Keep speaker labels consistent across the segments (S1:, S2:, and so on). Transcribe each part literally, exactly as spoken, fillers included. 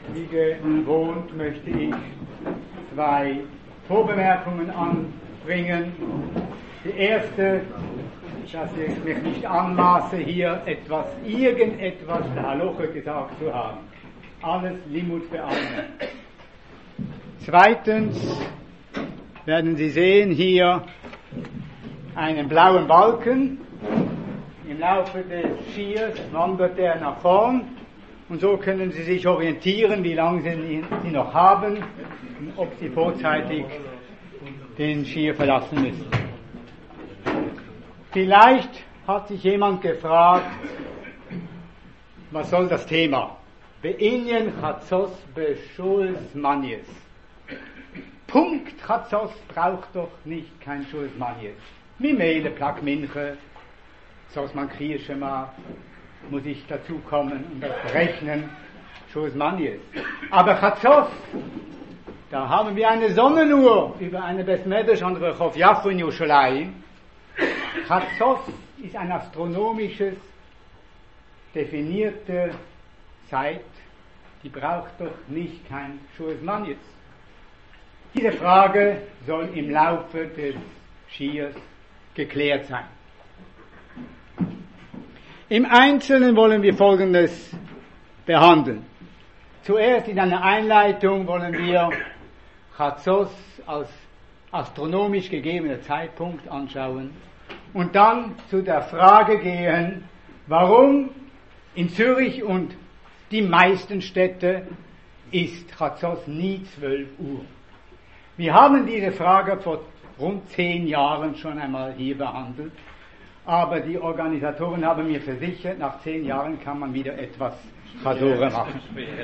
S1: Wie gewohnt möchte ich zwei Vorbemerkungen anbringen. Die erste, dass ich mich nicht anmaße, hier etwas, irgendetwas der Halacha gesagt zu haben. Alles Limud be'alma. Zweitens werden Sie sehen hier einen blauen Balken. Im Laufe des Schiers wandert er nach vorn und so können Sie sich orientieren, wie lange Sie ihn noch haben und ob Sie vorzeitig den Schier verlassen müssen. Vielleicht hat sich jemand gefragt, was soll das Thema? Be'inyan Chatzos be'Shuls Manies. Punkt Chatzos braucht doch nicht kein Shuls Manies. Mimele Plak Minche, Sos man Kriyeshema, muss ich dazu kommen und das berechnen, Shuls Manies. Aber Chatzos, da haben wir eine Sonnenuhr über eine Besmedesh an Rechov Yafo in Yerushalayim. Chatzos ist ein astronomisches, definierte Zeit, die braucht doch nicht kein Shuls Manies. Diese Frage soll im Laufe des Schiers geklärt sein. Im Einzelnen wollen wir Folgendes behandeln. Zuerst in einer Einleitung wollen wir Chatzos als astronomisch gegebener Zeitpunkt anschauen und dann zu der Frage gehen, warum in Zürich und die meisten Städte ist Chatzos nie zwölf Uhr. Wir haben diese Frage vor rund zehn Jahren schon einmal hier behandelt, aber die Organisatoren haben mir versichert, nach zehn Jahren kann man wieder etwas Chadore machen.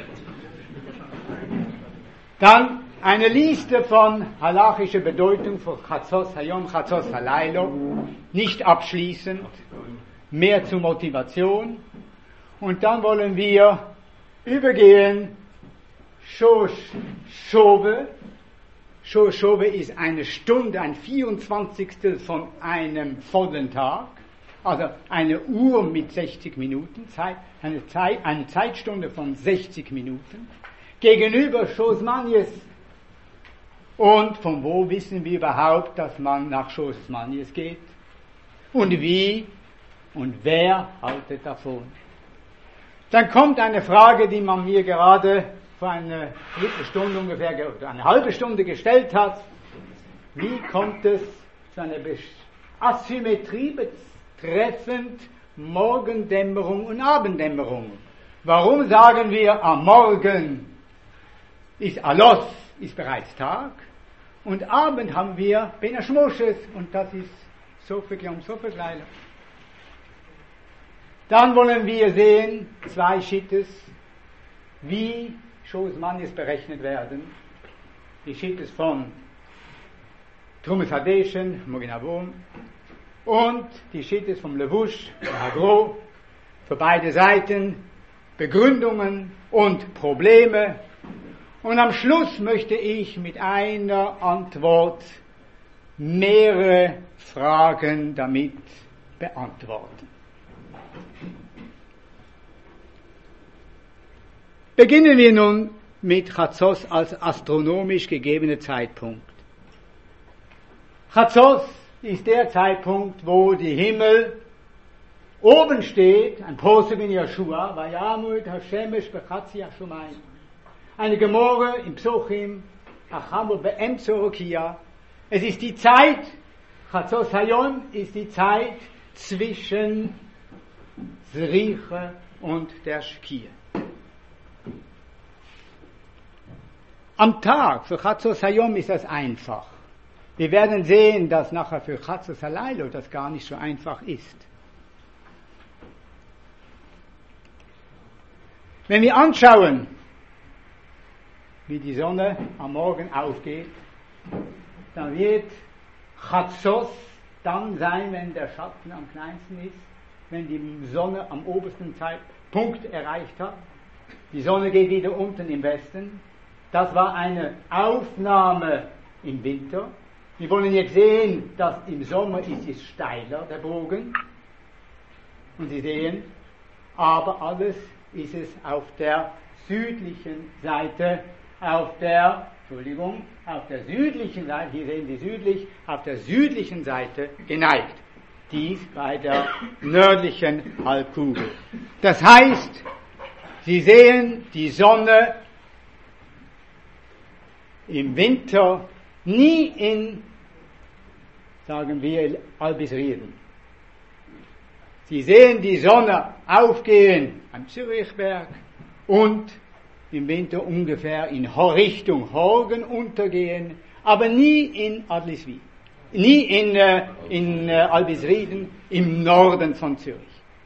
S1: Dann eine Liste von halachischer Bedeutung für Chatzos Hayom, Chatzos Halaylo, nicht abschließend, mehr zur Motivation. Und dann wollen wir übergehen, Shosh Shove. Shosh Shove ist eine Stunde, ein vierundzwanzigstel von einem vollen Tag, also eine Uhr mit sechzig Minuten, Zeit, eine, Zeit, eine Zeitstunde von sechzig Minuten, gegenüber Shuls Manies. Und von wo wissen wir überhaupt, dass man nach Shuls Manies geht? Und wie und wer haltet davon? Dann kommt eine Frage, die man mir gerade vor einer Viertelstunde ungefähr, oder eine halbe Stunde gestellt hat. Wie kommt es zu einer Asymmetrie betreffend Morgendämmerung und Abenddämmerung? Warum sagen wir, am Morgen ist Alos, ist bereits Tag, und Abend haben wir Ben Hashmoshes, und das ist Sofek Yom Sofek Laila. Dann wollen wir sehen, zwei Shittes, wie Shuls Manies berechnet werden. Die Shittes von Trumas Hadeshen, Mogen Avon, und die Shittes vom Levush, Hagro, für beide Seiten Begründungen und Probleme. Und am Schluss möchte ich mit einer Antwort mehrere Fragen damit beantworten. Beginnen wir nun mit Chatzos als astronomisch gegebener Zeitpunkt. Chatzos ist der Zeitpunkt, wo die Himmel oben steht, ein Posuk in Yeshua, Vayamut Hashemesh bechatzi hashumayim. Eine Gemore im Psochim, Achamu be'emtzo Rokia. Es ist die Zeit, Chatzos Hayom ist die Zeit zwischen Zriche und der Shkia. Am Tag für Chatzos Hayom ist das einfach. Wir werden sehen, dass nachher für Chatzos Halaylo das gar nicht so einfach ist. Wenn wir anschauen, wie die Sonne am Morgen aufgeht, dann wird Chatzos dann sein, wenn der Schatten am kleinsten ist, wenn die Sonne am obersten Zeitpunkt erreicht hat. Die Sonne geht wieder unten im Westen. Das war eine Aufnahme im Winter. Wir wollen jetzt sehen, dass im Sommer ist es steiler, der Bogen. Und Sie sehen, aber alles ist es auf der südlichen Seite auf der, Entschuldigung, auf der südlichen Seite, hier sehen Sie südlich, auf der südlichen Seite geneigt. Dies bei der nördlichen Halbkugel. Das heißt, Sie sehen die Sonne im Winter nie in, sagen wir, Albisrieden. Sie sehen die Sonne aufgehen am Zürichberg und im Winter ungefähr in Richtung Horgen untergehen, aber nie in Adliswil, nie in, äh, in äh, Albisrieden im Norden von Zürich.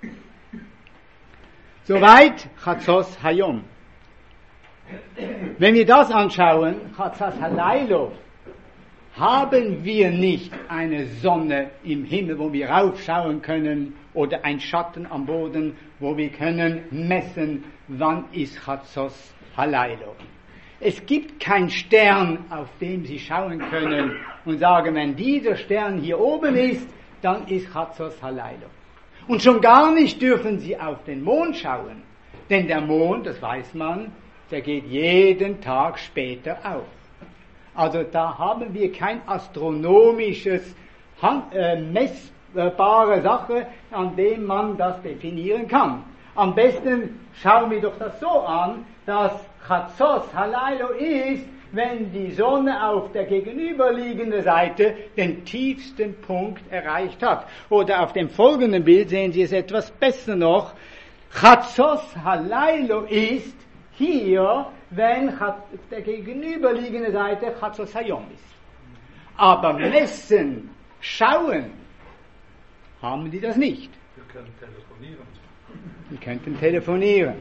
S1: Soweit Chatzos Hayom. Wenn wir das anschauen, Chatzos Halaylo, haben wir nicht eine Sonne im Himmel, wo wir raufschauen können, oder ein Schatten am Boden, wo wir können messen, wann ist Chatzos Halaylo. Es gibt keinen Stern, auf den Sie schauen können und sagen, wenn dieser Stern hier oben ist, dann ist Chatzos Halaylo. Und schon gar nicht dürfen Sie auf den Mond schauen, denn der Mond, das weiß man, der geht jeden Tag später auf. Also da haben wir kein astronomisches, äh, messbare Sache, an dem man das definieren kann. Am besten schauen wir doch das so an, dass Chatzos Halaylo ist, wenn die Sonne auf der gegenüberliegenden Seite den tiefsten Punkt erreicht hat. Oder auf dem folgenden Bild sehen Sie es etwas besser noch. Chatzos Halaylo ist hier, wenn der gegenüberliegende Seite Chatzos Hayom ist. Aber messen, schauen, haben die das nicht.
S2: Wir können telefonieren.
S1: Wir könnten telefonieren.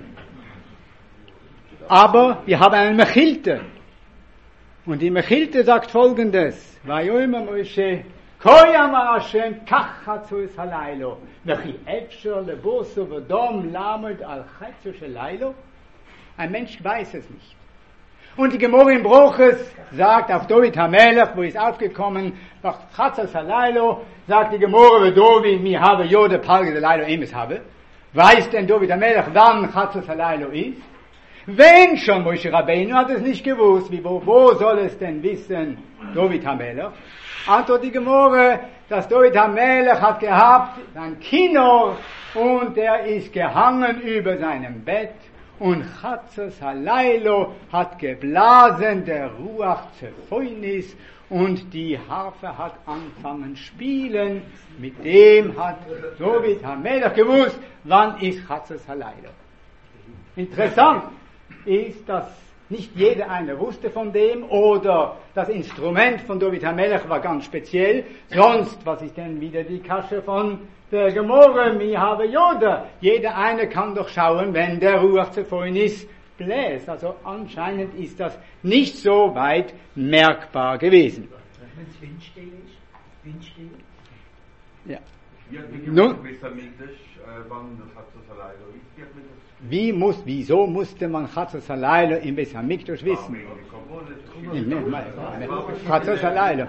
S1: Aber wir haben einen Mechilte. Und die Mechilte sagt Folgendes. Vayomer Moshe, Koyamar Hashem, kach Chatzos Halaylo. Vechi efsher leboso v'dom lamed al Chatzos Halaylo. Ein Mensch weiß es nicht. Und die Gemorre im Bruches sagt auf David HaMelech, wo ist aufgekommen, nach Chatzos Halaylo, sagt die Gemorre, David, mi habe Jode Palge Halaylo emes habe. Weiß denn David HaMelech, wann Chatzos Halaylo ist? Wenn schon Moshe Rabbeinu hat es nicht gewusst, wie, wo, wo soll es denn wissen, David HaMelech? Antwort die Gemorre, dass David HaMelech hat gehabt, ein Kino, und er ist gehangen über seinem Bett, und Chatzos Halaylo hat geblasen, der Ruach Zephonis, und die Harfe hat angefangen spielen. Mit dem hat David HaMelech gewusst, wann ist Chatzos Halaylo. Interessant ist, dass nicht jeder einer wusste von dem, oder das Instrument von David HaMelech war ganz speziell. Sonst, was ist denn wieder die Kasche von der Gemorre, mi habe Joda? Jeder eine kann doch schauen, wenn der Ruach Zephonis bläst. Also anscheinend ist das nicht so weit merkbar gewesen.
S3: Wenn es windstill ist, windstill.
S1: Ja.
S4: Wie
S1: Nun, wie muss, wieso musste man Chatzos Halaylo im Beis Hamikdash wissen? Chatzos Halaylo.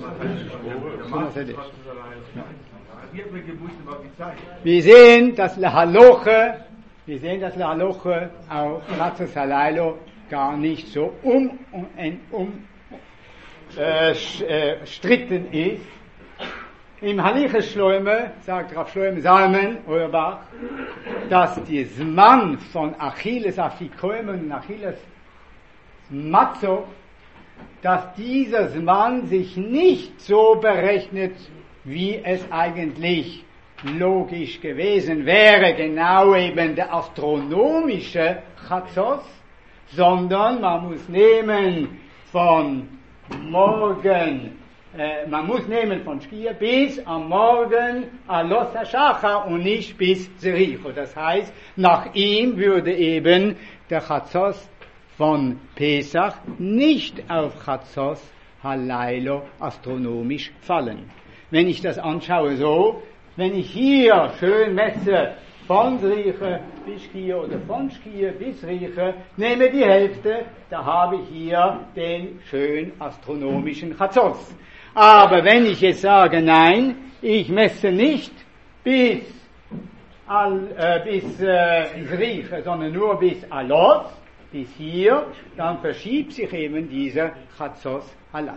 S1: Wir sehen, dass Lahaloche, wir sehen, dass Lahaloche auf Chatzos Halaylo gar nicht so um, um, um äh, stritten ist. Im Haliches Schleume, sagt Rav Shlomo Zalman Auerbach, dass die Zman von Achilles Afikoim und Achilles Matzo, dass dieser Zman sich nicht so berechnet, wie es eigentlich logisch gewesen wäre, genau eben der astronomische Chatzos, sondern man muss nehmen von morgen, äh, man muss nehmen von Shkia bis am Morgen Alos HaShachar und nicht bis Zericho. Das heißt, nach ihm würde eben der Chatzos von Pesach nicht auf Chatzos Halaylo astronomisch fallen. Wenn ich das anschaue so, wenn ich hier schön messe von Zericho bis Shkia oder von Shkia bis Riche, nehme die Hälfte, da habe ich hier den schön astronomischen Chatzos. Aber wenn ich jetzt sage, nein, ich messe nicht bis, al, äh, bis äh, Riche, sondern nur bis Alos, bis hier, dann verschiebt sich eben dieser Chatzos allein.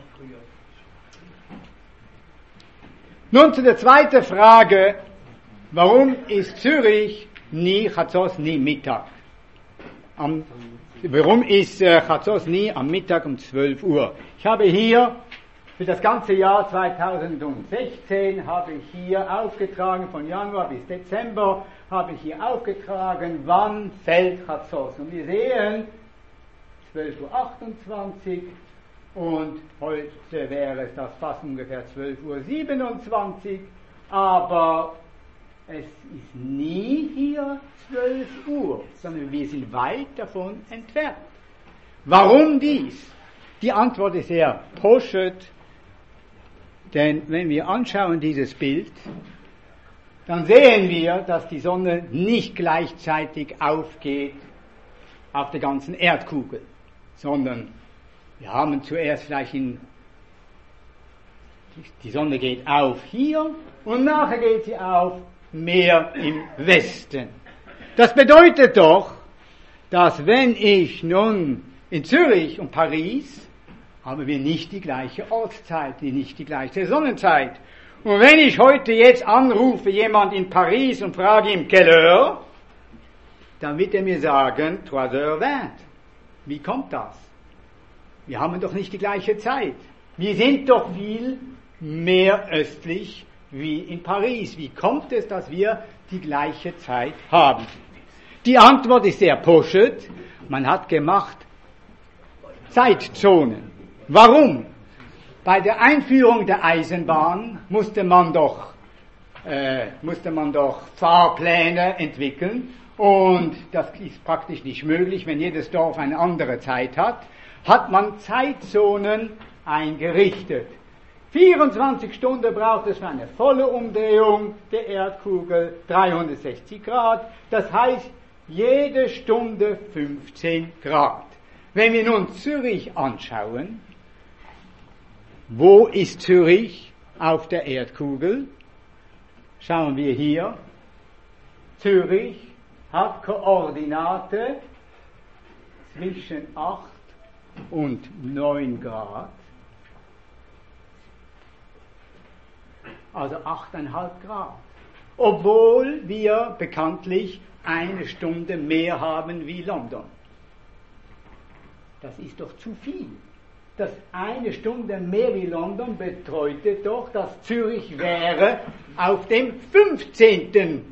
S1: Nun zu der zweiten Frage, warum ist Zürich nie Chatzos, nie Mittag? Am, warum ist äh, Chatzos nie am Mittag um zwölf Uhr? Ich habe hier für das ganze Jahr zweitausendsechzehn habe ich hier aufgetragen, von Januar bis Dezember habe ich hier aufgetragen, wann fällt Chatzos. Und wir sehen zwölf Uhr achtundzwanzig und heute wäre es das fast ungefähr zwölf Uhr siebenundzwanzig, aber es ist nie hier zwölf Uhr, sondern wir sind weit davon entfernt. Warum dies? Die Antwort ist sehr poschet, denn wenn wir anschauen dieses Bild, dann sehen wir, dass die Sonne nicht gleichzeitig aufgeht auf der ganzen Erdkugel, sondern wir haben zuerst vielleicht in, die Sonne geht auf hier und nachher geht sie auf mehr im Westen. Das bedeutet doch, dass wenn ich nun in Zürich und Paris haben wir nicht die gleiche Ortszeit, nicht die gleiche Sonnenzeit. Und wenn ich heute jetzt anrufe jemand in Paris und frage ihm quelle heure, dann wird er mir sagen trois heures vingt. Wie kommt das? Wir haben doch nicht die gleiche Zeit. Wir sind doch viel mehr östlich wie in Paris. Wie kommt es, dass wir die gleiche Zeit haben? Die Antwort ist sehr poschet. Man hat gemacht Zeitzonen. Warum? Bei der Einführung der Eisenbahn musste man doch, äh, musste man doch Fahrpläne entwickeln und das ist praktisch nicht möglich, wenn jedes Dorf eine andere Zeit hat, hat man Zeitzonen eingerichtet. vierundzwanzig Stunden braucht es für eine volle Umdrehung der Erdkugel, dreihundertsechzig Grad, das heißt jede Stunde fünfzehn Grad. Wenn wir nun Zürich anschauen, wo ist Zürich auf der Erdkugel? Schauen wir hier. Zürich hat Koordinate zwischen acht und neun Grad. Also acht Komma fünf Grad. Obwohl wir bekanntlich eine Stunde mehr haben wie London. Das ist doch zu viel. Das eine Stunde mehr wie London bedeutet doch, dass Zürich wäre auf dem fünfzehnten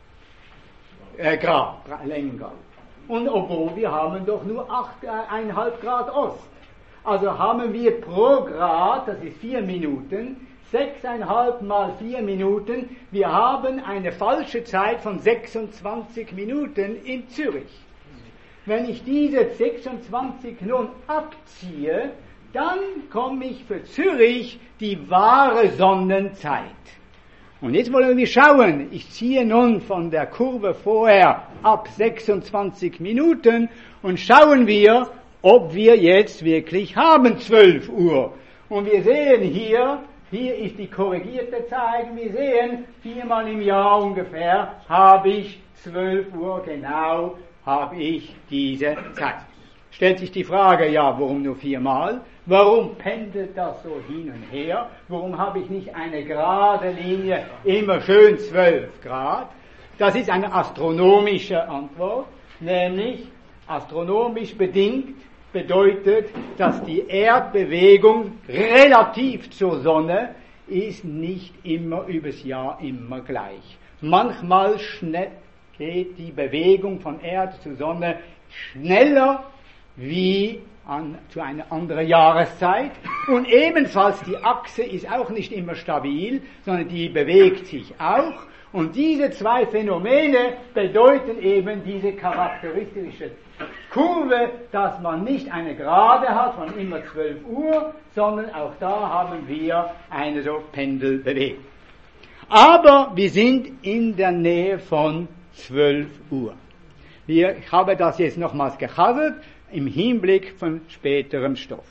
S1: Äh, Grad, Längengrad. Und obwohl wir haben doch nur acht Komma fünf Grad Ost. Also haben wir pro Grad, das ist vier Minuten, sechs Komma fünf mal vier Minuten, wir haben eine falsche Zeit von sechsundzwanzig Minuten in Zürich. Wenn ich diese sechsundzwanzig nun abziehe, dann komme ich für Zürich die wahre Sonnenzeit. Und jetzt wollen wir schauen, ich ziehe nun von der Kurve vorher ab sechsundzwanzig Minuten und schauen wir, ob wir jetzt wirklich haben zwölf Uhr. Und wir sehen hier, hier ist die korrigierte Zeit, wir sehen, viermal im Jahr ungefähr habe ich zwölf Uhr genau, habe ich diese Zeit. Stellt sich die Frage, ja, warum nur viermal? Warum pendelt das so hin und her? Warum habe ich nicht eine gerade Linie, immer schön zwölf Grad? Das ist eine astronomische Antwort, nämlich astronomisch bedingt bedeutet, dass die Erdbewegung relativ zur Sonne ist nicht immer übers Jahr immer gleich. Manchmal schnell geht die Bewegung von Erde zur Sonne schneller wie an, zu einer anderen Jahreszeit. Und ebenfalls die Achse ist auch nicht immer stabil, sondern die bewegt sich auch. Und diese zwei Phänomene bedeuten eben diese charakteristische Kurve, dass man nicht eine Gerade hat von immer zwölf Uhr, sondern auch da haben wir eine so Pendelbewegung. Aber wir sind in der Nähe von zwölf Uhr. Wir, ich habe das jetzt nochmals gechasselt im Hinblick von späterem Stoff.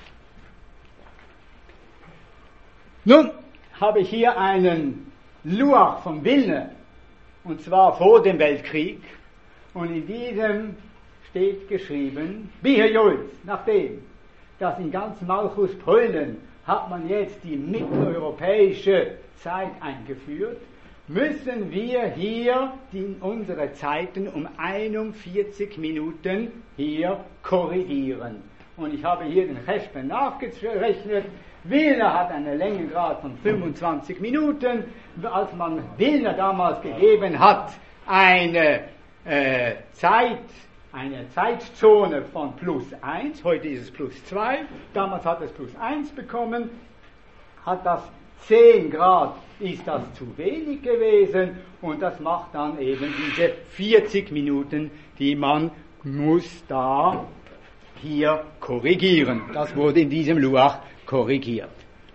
S1: Nun habe ich hier einen Luach von Wilne, und zwar vor dem Weltkrieg. Und in diesem steht geschrieben, Biherjolz, nachdem, dass in ganz Malchus Polen hat man jetzt die mitteleuropäische Zeit eingeführt, müssen wir hier die, unsere Zeiten um einundvierzig Minuten hier korrigieren. Und ich habe hier den Cheshbon nachgerechnet. Wilna hat einen Längengrad von fünfundzwanzig Minuten. Als man Wilna damals gegeben hat, eine äh, Zeit, eine Zeitzone von plus eins, heute ist es plus zwei, damals hat es plus eins bekommen, hat das zehn Grad, ist das zu wenig gewesen und das macht dann eben diese vierzig Minuten, die man muss da hier korrigieren. Das wurde in diesem Luach korrigiert.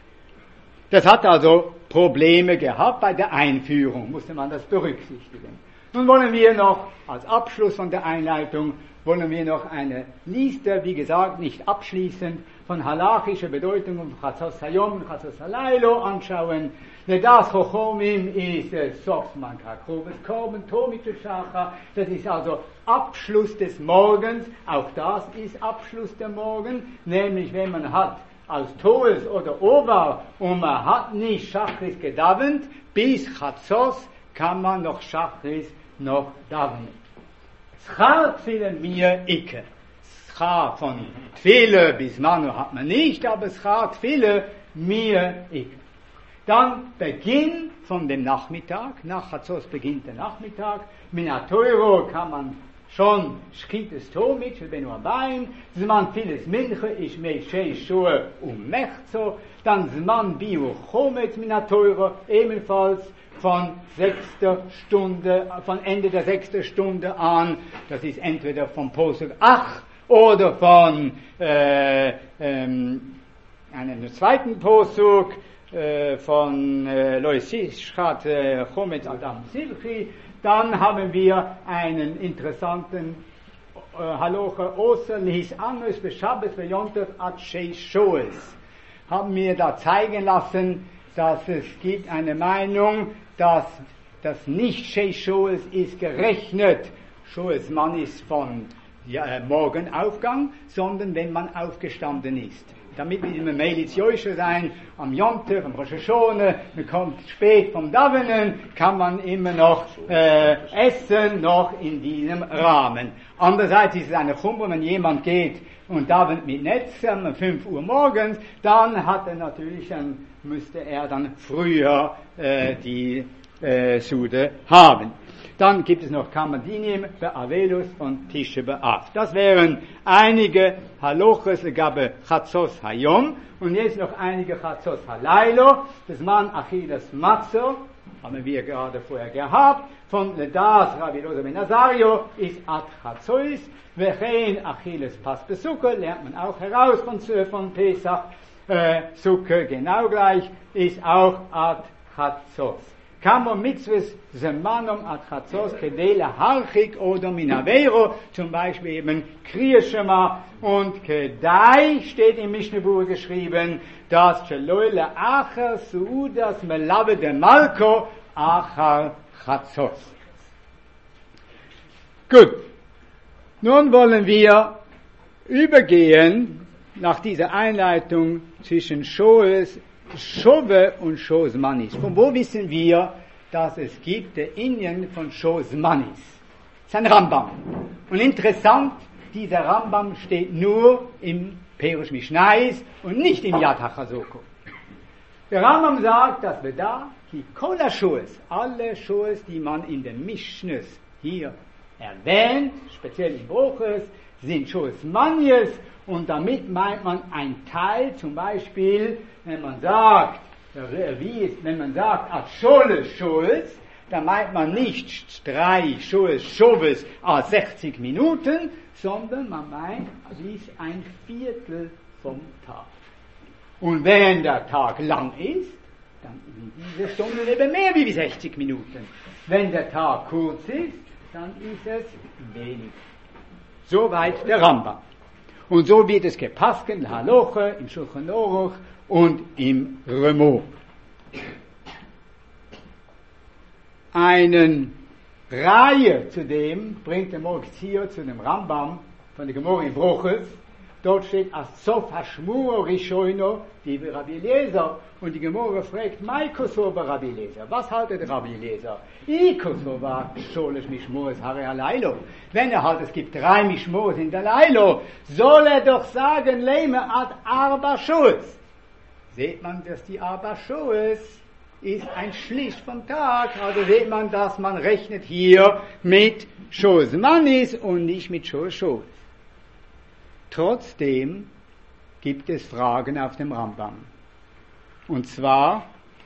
S1: Das hat also Probleme gehabt bei der Einführung, musste man das berücksichtigen. Nun wollen wir noch, als Abschluss von der Einleitung, wollen wir noch eine Liste, wie gesagt, nicht abschließend, von halachischer Bedeutung von Chatzos Hayom und Chatzos Halaylo anschauen. Das Chochomim ist Sofman Kakrubes Korben, Tomit Shacha. Das ist also Abschluss des Morgens. Auch das ist Abschluss der Morgen. Nämlich, wenn man hat aus Toes oder Ovar und man hat nicht Schachris gedavent, bis Chatzos kann man noch Schachris noch davenen. Schar Tfile mir Icke. Schar von Tfile bis Manu hat man nicht, aber Schar Tfile mir Icke. Dann Beginn von dem Nachmittag, nach Chatzos beginnt der Nachmittag, Minateuro kann man schon Schkites Tomit, für Benu Abayim, Zman Files Minche, ich mei Shei Shua um Mechzo, dann Zman Biu Chometz Minateuro, ebenfalls von sechster Stunde, von Ende der sechsten Stunde an, das ist entweder vom Posuk Ach oder von äh, ähm, einem zweiten Posuk äh, von äh, Loisischat äh, Chometz Adam Silchi. Dann haben wir einen interessanten äh, Halocha Oser Lihis Anus Beshabbes Beyontef Ad Shei Shoes. Haben mir da zeigen lassen, dass es gibt eine Meinung, dass das nicht Shei Shoes ist gerechnet. Shoes Mann ist von ja, äh, Morgenaufgang, sondern wenn man aufgestanden ist. Damit wir immer meliziöser sein, am Jontef, am Rosh Hashone, man kommt spät vom Davenen, kann man immer noch äh, essen, noch in diesem Rahmen. Andererseits ist es eine Chumra, wenn jemand geht und davent mit Netz um fünf Uhr morgens, dann hat er natürlich, dann müsste er dann früher äh, die äh, Sude haben. Dann gibt es noch Kamadinim, Be'avelus und Tische Be'av. Das wären einige Haloches, Gabe Chatzos Hayom und jetzt noch einige Chatzos Halaylo. Das Mann Achilles Matzo, haben wir gerade vorher gehabt, von Ledas Rabbi Rosa ben Nazario ist Ad Chatzois, Vechein Achilles Pas Besuke, lernt man auch heraus von, von Pesach, äh, Sukke genau gleich, ist auch Ad Chatzos. Kamo mitzvahs zemanum ad chatzos kedele harchik oder minaveiro, zum Beispiel eben Kriyashema und Kedai steht im Mishnah geschrieben, dass Sheloile acher suudas melave de malko achar chatzos. Gut, nun wollen wir übergehen nach dieser Einleitung zwischen Shoes Shove und Shoes Manis. Von wo wissen wir, dass es gibt der Indien von Shoes Manis? Das ist ein Rambam. Und interessant, dieser Rambam steht nur im Perush Mishnais und nicht im Yad HaChazoko. Der Rambam sagt, dass wir da die Kola Shoes, alle Shoes, die man in den Mishnes hier erwähnt, speziell in Bruches, sind Shoes Manis. Und damit meint man ein Teil, zum Beispiel, wenn man sagt, wie ist, wenn man sagt, als Scholes Scholes, dann meint man nicht drei Scholes Schoves a sechzig Minuten, sondern man meint, dies ein Viertel vom Tag. Und wenn der Tag lang ist, dann sind diese Stunden eben mehr wie sechzig Minuten. Wenn der Tag kurz ist, dann ist es wenig. Soweit der Rambam. Und so wird es gepasst in Haloche, im Shulchan Aruch und im Remo. Einen Reihe zu dem bringt der Morzio zu dem Rambam von der Gemara in Bruches, dort steht, as sof hashmua rishoino, die Rabbi Eliezer. Und die Gemara fragt, Mai kosova Rabbi Eliezer, was haltet Rabbi Eliezer? I kosova sholesh mishmores hare alaylo. Wenn er halt, es gibt drei Mishmores in der Leilo, soll er doch sagen, leme ad arba shues. Seht man, dass die arba shues ist ein Schlicht vom Tag, also seht man, dass man rechnet hier mit Shues Manis und nicht mit Shues Shues. Trotzdem gibt es Fragen auf dem Rambam. Und zwar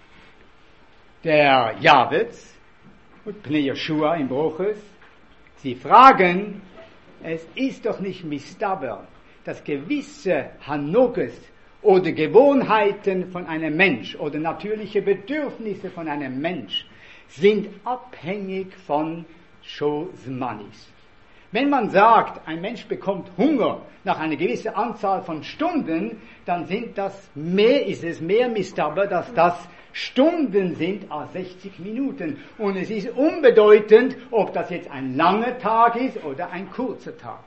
S1: der Javetz und Pnei Yehoshua im Bruches. Sie fragen, es ist doch nicht mistaber, dass gewisse Hanoges oder Gewohnheiten von einem Mensch oder natürliche Bedürfnisse von einem Mensch sind abhängig von Shosmanis. Wenn man sagt, ein Mensch bekommt Hunger nach einer gewissen Anzahl von Stunden, dann sind das mehr, ist es mehr mistaber, dass das Stunden sind als sechzig Minuten. Und es ist unbedeutend, ob das jetzt ein langer Tag ist oder ein kurzer Tag.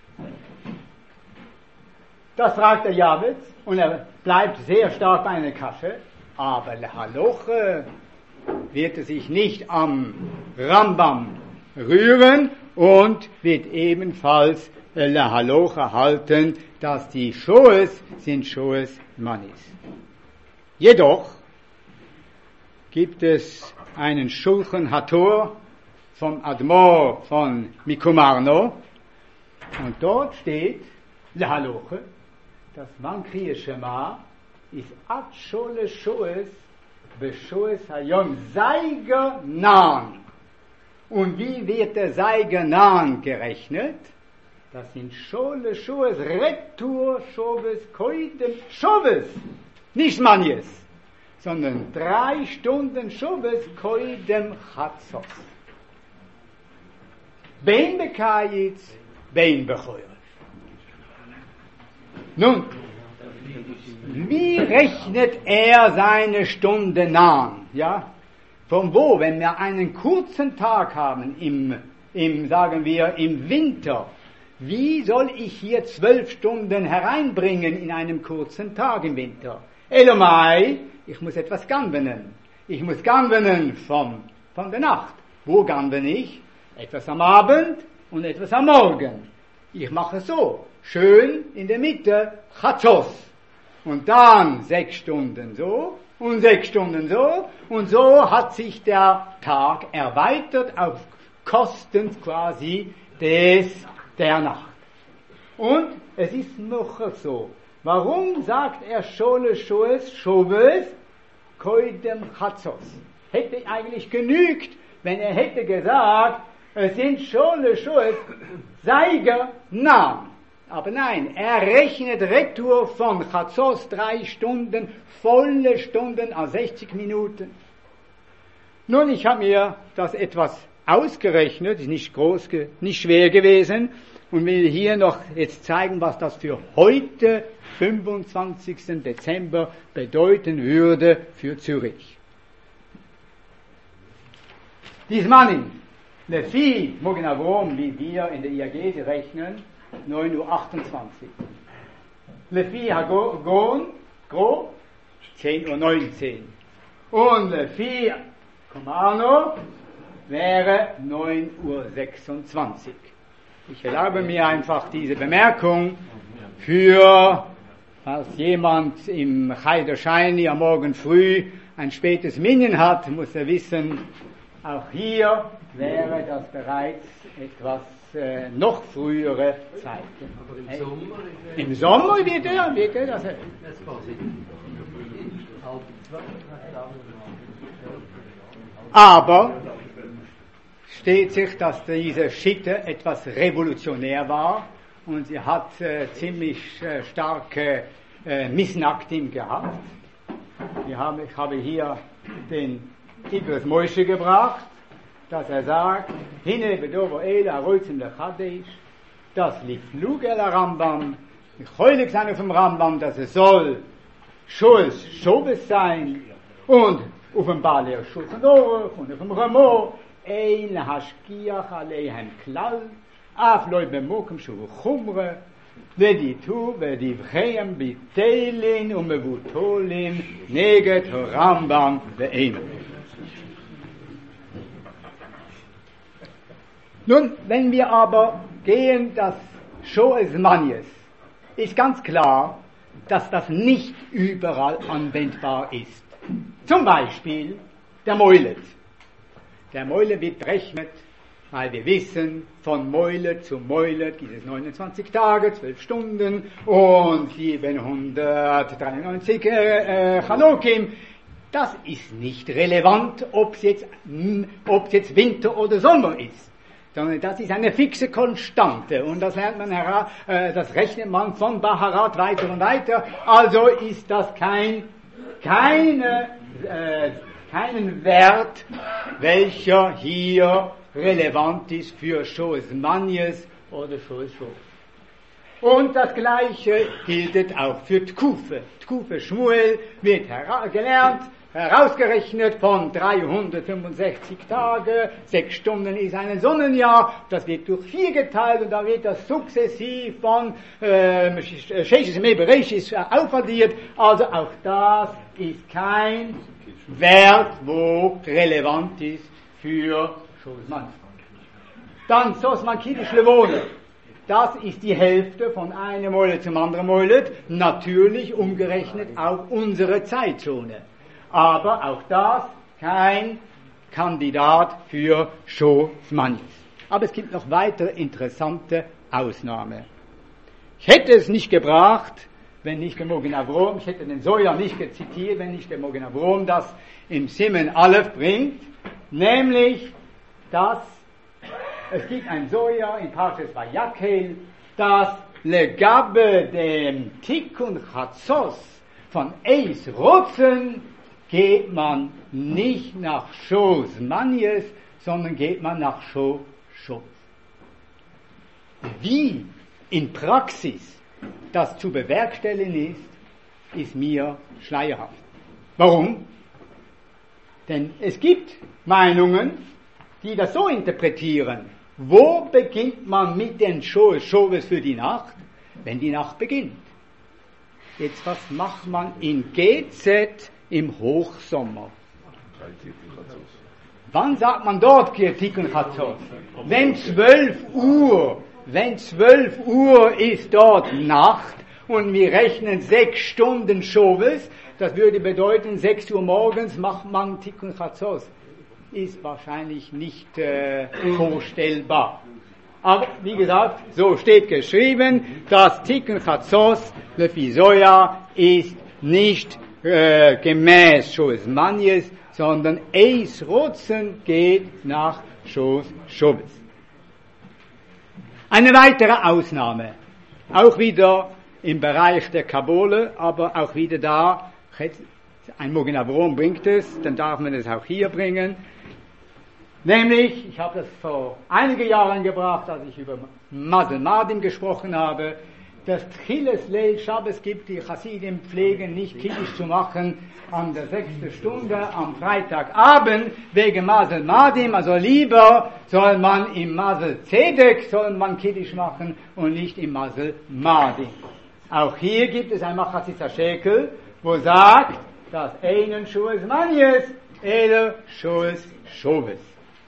S1: Das fragt der Javetz und er bleibt sehr stark bei einer Kasche, aber der Haloche wird er sich nicht am Rambam rühren und wird ebenfalls der Haloche halten, dass die Shoes sind Shoes Manis. Jedoch gibt es einen Shulchan Hator vom Admor von Mikumarno und dort steht der Haloche, das man kriye Shema ist ad shole shoes be shoes hayom Seiger nan. Und wie wird der Seiger nan gerechnet? Das sind shole shoes retur shoves koidem shoves, nicht manjes, sondern drei Stunden shoves koidem chatzos. Bein bekayitz, bein bechoyer. Nun, wie rechnet er seine Stunde nan? Ja? Von wo? Wenn wir einen kurzen Tag haben im, im, sagen wir, im Winter, wie soll ich hier zwölf Stunden hereinbringen in einem kurzen Tag im Winter? Elomai, ich muss etwas ganvenen. Ich muss ganvenen vom, von der Nacht. Wo ganven ich? Etwas am Abend und etwas am Morgen. Ich mache so. Schön in der Mitte, Chatzos. Und dann sechs Stunden so und sechs Stunden so. Und so hat sich der Tag erweitert auf Kosten quasi des, der Nacht. Und es ist noch so. Warum sagt er Shole Shoes Shoves koidem Chatzos? Hätte eigentlich genügt, wenn er hätte gesagt, es sind Shole Shoes Seiger Nam. Aber nein, er rechnet retour von Chatzos drei Stunden, volle Stunden als sechzig Minuten. Nun, ich habe mir das etwas ausgerechnet, ist nicht groß, nicht schwer gewesen und will hier noch jetzt zeigen, was das für heute, fünfundzwanzigsten Dezember, bedeuten würde für Zürich. Dies Mann, Lefi, Mogen Avrom, wie wir in der I A G rechnen, neun Uhr achtundzwanzig. Lefi Hagon, Gro, zehn Uhr neunzehn. Und Lefi Komano wäre neun Uhr sechsundzwanzig. Ich erlaube mir einfach diese Bemerkung für, falls jemand im Chayder Shaini am Morgen früh ein spätes Minyan hat, muss er wissen, auch hier wäre das bereits etwas äh, noch frühere Zeit.
S2: Aber im Sommer?
S1: Im Sommer wird er, wird er das. Aber steht sich, dass diese Schitte etwas revolutionär war und sie hat äh, ziemlich äh, starke äh, Misnaktim gehabt. Ich habe, ich habe hier den Ibris Moshe gebracht, dass er sagt, Hine bedovo ele aroizim lechadeish, das liegt Lug el Rambam, ich heule gesagt vom Rambam, dass es soll Schulz Schobes sein und auf dem Baalei Schulz und Oruch und auf dem Ramo ein Hashkiach aleihem Klal, אף לא במוקם שהוא חומרה, ודיתו ודבריהם ביטלין ומבוטולין נגד הרמב"ם ואינו. Nun, wenn wir aber gehen, das Shoes Manjes, ist ganz klar, dass das nicht überall anwendbar ist. Zum Beispiel der Moilet. Der Moilet wird berechnet, weil wir wissen, von Moilet zu Moilet gibt es neunundzwanzig Tage, zwölf Stunden und siebenhundertdreiundneunzig äh, Chalokim. Das ist nicht relevant, ob es jetzt, ob es jetzt Winter oder Sommer ist. Sondern das ist eine fixe Konstante und das lernt man hera- äh, das rechnet man von Baharat weiter und weiter. Also ist das kein, keine, äh, keinen Wert, welcher hier relevant ist für Shoes Manjes oder Shoes Shoes. Und das Gleiche gilt auch für Tkufe. Tkufe Shmuel wird hera- gelernt, herausgerechnet von dreihundertfünfundsechzig Tage, sechs Stunden ist ein Sonnenjahr, das wird durch vier geteilt und da wird das sukzessiv von äh, Sheshes Mebereshis aufaddiert. Also auch das ist kein Wert, wo relevant ist für Schosman. Dann Sosman Kiddush Levone. Das ist die Hälfte von einem Molet zum anderen Molet, natürlich umgerechnet auf unsere Zeitzone. Aber auch das kein Kandidat für Shosmanis. Aber es gibt noch weitere interessante Ausnahmen. Ich hätte es nicht gebracht, wenn nicht der Mogen Avrom, ich hätte den Soja nicht gezitiert, wenn nicht der Mogen Avrom das im Simen Aleph bringt, nämlich, dass es gibt ein Soja in Parshas Vayakhel, das legabe dem Tikkun Chatzos von Eis Rotzen geht man nicht nach Shoes Manjes, sondern geht man nach Shoes Shoes. Wie in Praxis das zu bewerkstelligen ist, ist mir schleierhaft. Warum? Denn es gibt Meinungen, die das so interpretieren. Wo beginnt man mit den Shoes Shoes für die Nacht? Wenn die Nacht beginnt. Jetzt, was macht man in G Z im Hochsommer? Wann sagt man dort Tikkun Chatzos? Wenn zwölf Uhr, wenn zwölf Uhr ist dort Nacht und wir rechnen sechs Stunden Shoves, das würde bedeuten, sechs Uhr morgens macht man Tikkun Chatzos. Ist wahrscheinlich nicht äh, vorstellbar. Aber wie gesagt, so steht geschrieben, das Tikkun Chatzos Lefi Soja ist nicht äh, gemäß Shoes Manjes, sondern Eis Rotzen geht nach Shoes Shoves. Eine weitere Ausnahme, auch wieder im Bereich der Kabole, aber auch wieder da, ein Mogen Avrom bringt es, dann darf man es auch hier bringen. Nämlich, ich habe das vor einigen Jahren gebracht, als ich über Mazel Madim gesprochen habe, dass Tchiles Leil Shabbos gibt, die Chassidim pflegen nicht Kiddush zu machen an der sechsten Stunde am Freitagabend wegen Mazel Madim, also lieber soll man im Mazel Zedek soll man Kiddush machen und nicht im Mazel Madim. Auch hier gibt es ein Machatzitza Shekel, wo sagt, dass einen Shoes Manjes, ele Shoes Shoves.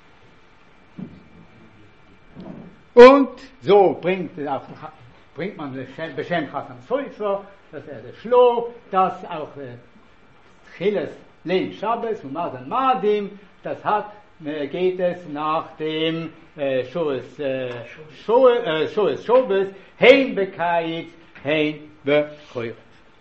S1: Und so bringt, auch, bringt man Beshem Chassan Sofer, dass er der Schlo, dass auch Chiles Leil Shabbos und Mazel Madim, das hat, geht es nach dem äh, Shoes äh, Shoes Shoves, hein bekayit, hein bechoyret.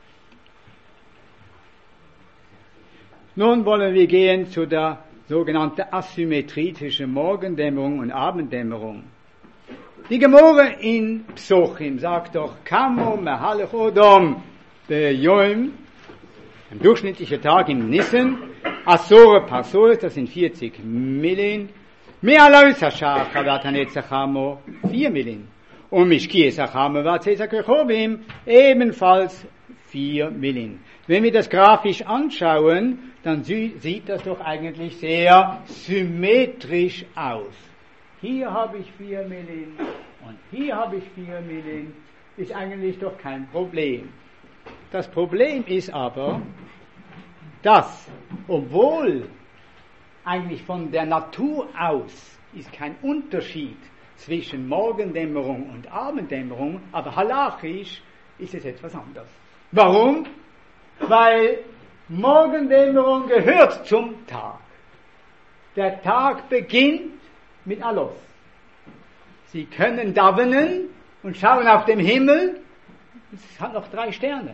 S1: Nun wollen wir gehen zu der sogenannten Asymmetrie zwischen Morgendämmerung und Abenddämmerung. Die Gemore in Psochim sagt doch, Kamo mehalech odom beyoim, ein durchschnittlicher Tag im Nissen, Asore Pasores, das sind vierzig Millin, Me'alois hashach hadat hanetzachamo, vier Millin, und Mishkies hachamo vatzezak rechovim, ebenfalls vier Millin. Wenn wir das grafisch anschauen, dann sieht das doch eigentlich sehr symmetrisch aus. Hier habe ich vier Millin, und hier habe ich vier Millim, ist eigentlich doch kein Problem. Das Problem ist aber, dass, obwohl eigentlich von der Natur aus ist kein Unterschied zwischen Morgendämmerung und Abenddämmerung, aber halachisch ist es etwas anders. Warum? Weil Morgendämmerung gehört zum Tag. Der Tag beginnt mit Alos. Sie können davenen und schauen auf den Himmel, es hat noch drei Sterne.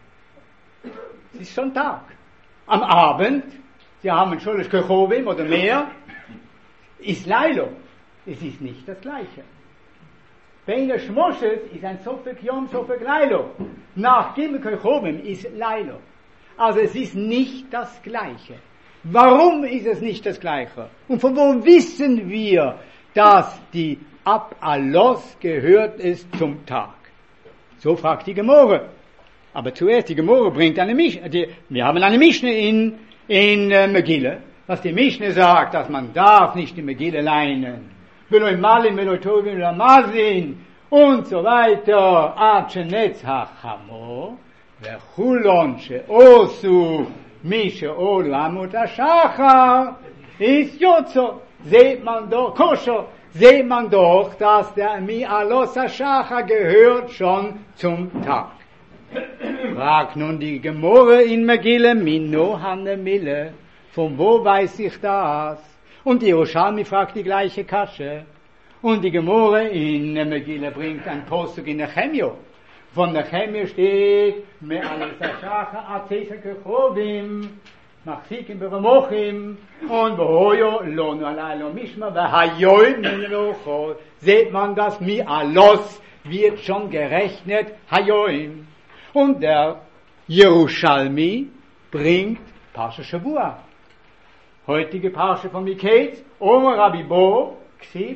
S1: Es ist schon Tag. Am Abend, Sie haben schon Kochovim oder mehr, ist Lailo. Es ist nicht das Gleiche. Beine Schmoshes ist ein Sofek Yom, Sofek Lailo. Nach Gimel Kochovim ist Lailo. Also es ist nicht das Gleiche. Warum ist es nicht das Gleiche? Und von wo wissen wir, dass die ab Alos gehört es zum Tag? So fragt die Gemorre. Aber zuerst, die Gemorre bringt eine Mischne. Wir haben eine Mischne in, in äh, Megille, was die Mischne sagt, dass man darf nicht die Megille leinen. Beloi Malim, Beloi Tovim, Lamazin und so weiter. Achenetz hachamo, vechulon sheosu, mishe olu amut hashachar, ist Jotzo. Seht man doch, koscher, seht man doch, dass der Mi Alos hashachar gehört schon zum Tag. Fragt nun die Gemorre in Megille, Mino Hanne Mille, von wo weiß ich das? Und die Yerushalmi fragt die gleiche Kasche. Und die Gemorre in Megille bringt ein Postuk in Nehemia. Von Nehemia steht, Me Alos hashachar atzesa kechovim, machzikim beremochim, und behoyo lo no alaylo mishma, behayoy melocho. Seht man das, Mi Alos wird schon gerechnet, hayoim. Und der Yerushalmi bringt Parsha Shavua. Heutige Parsha von Miketz, Omer Rabbi Bo, Ksiv,